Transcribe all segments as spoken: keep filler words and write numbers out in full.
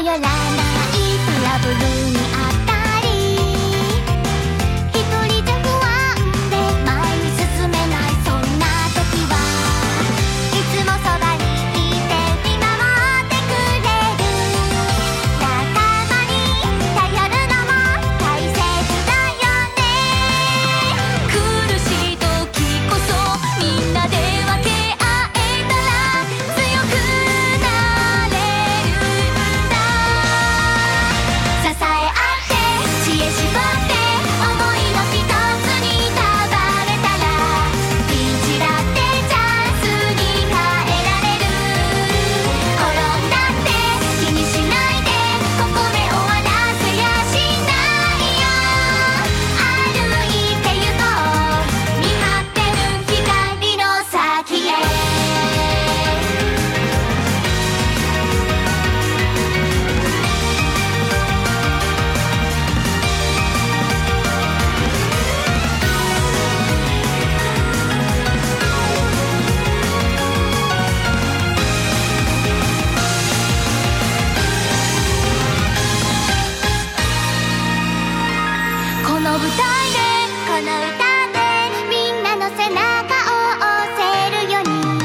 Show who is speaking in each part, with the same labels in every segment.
Speaker 1: 寄らないトラブルにあったり、一人じゃ不安で前に進めない、そんな時はいつもそばにいて見守ってくれる。仲間に頼るのも大切だよね。苦しい時こそみんなで分け合えたら強くなれるんだ。支え合って知恵絞って想いの一つに束ねたら、ピンチだってチャンスに変えられる。転んだって気にしないで、ここで終わらせやしないよ。歩いてゆこう、見張ってる光の先へ。この舞台でこの歌でみんなの背中を押せるように、心を込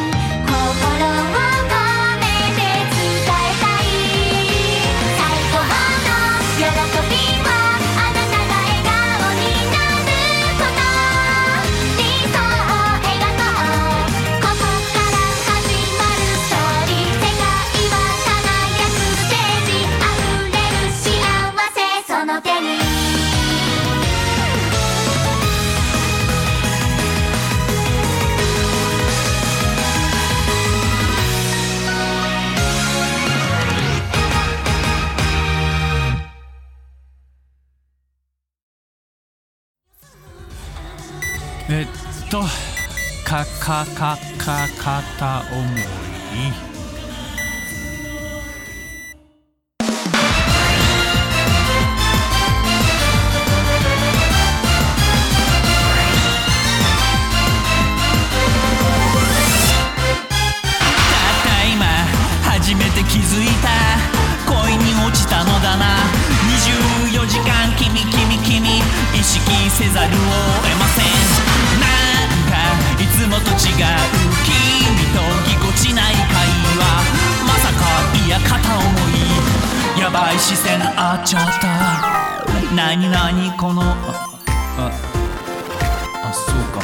Speaker 1: めて伝えたい。最高の喜びはあなたが笑顔になること。理想を描こう、ここから始まるストーリー。世界は輝くステージ、溢れる幸せその手に。
Speaker 2: えっとかかかか片思い。初めて気づいた、恋に落ちたのだな。にじゅうよじかん君君君意識せざるを得ません。なんかいつもと違う君とぎこちない会話、まさかいや片思い。やばい視線あっちゃった。なになにこのあああそうか。